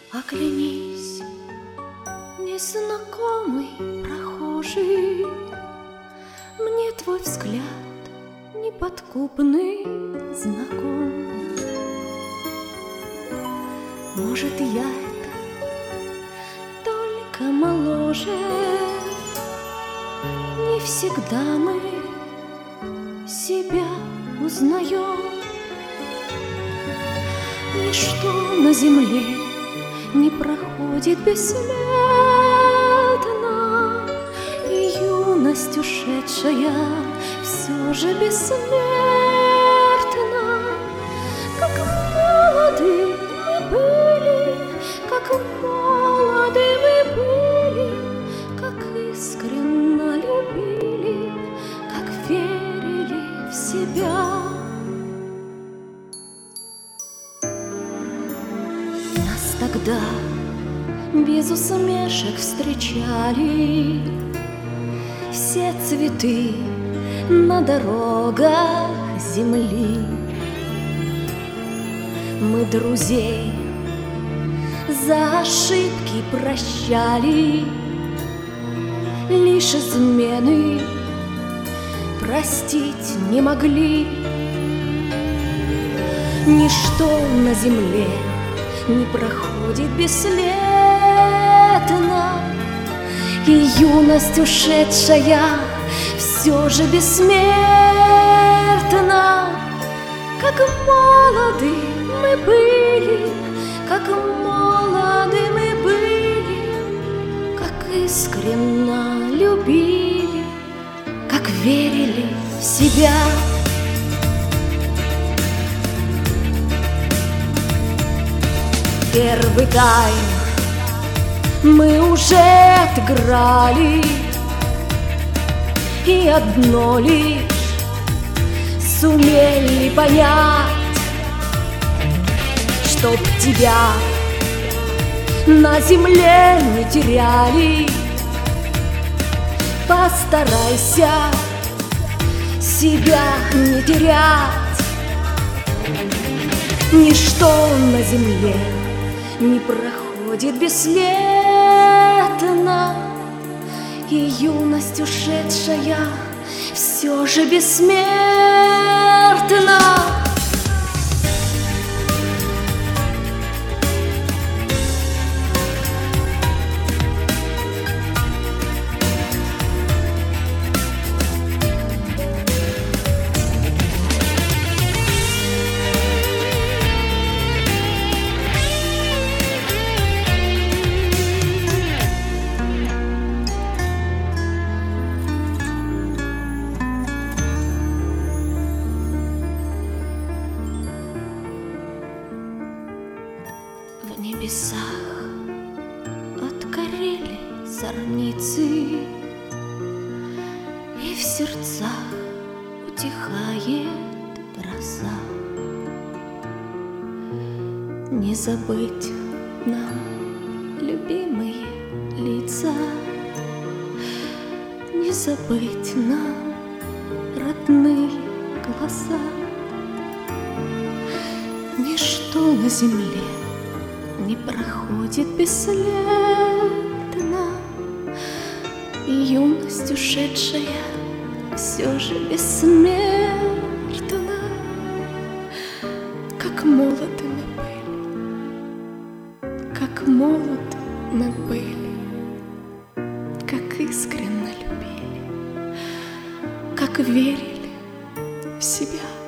Оглянись, незнакомый прохожий, мне твой взгляд неподкупный знаком. Может, я это только моложе, не всегда мы себя узнаем. Ничто на земле не проходит бесследно, и юность ушедшая все же бессмертна. Как молоды мы были, как молоды мы были, как искренно любили, как верили в себя. Тогда без усмешек встречали все цветы на дорогах земли. Мы друзей за ошибки прощали, лишь измены простить не могли. Ничто на земле не проходит бесследно, и юность ушедшая все же бессмертна. Как молоды мы были, как молоды мы были, как искренно любили, как верили в себя. Первый тайм мы уже отыграли, и одно лишь сумели понять, чтоб тебя на земле не теряли. Постарайся себя не терять. Ничто на земле не проходит бесследно, и юность ушедшая все же бессмертна. В небесах откорели зорницы, и в сердцах утихает гроза. Не забыть нам любимые лица, не забыть нам родные глаза. Ничто на земле не проходит бесследно, и юность ушедшая все же бессмертна. Как молоды мы были, как молоды мы были, как искренно любили, как верили в себя.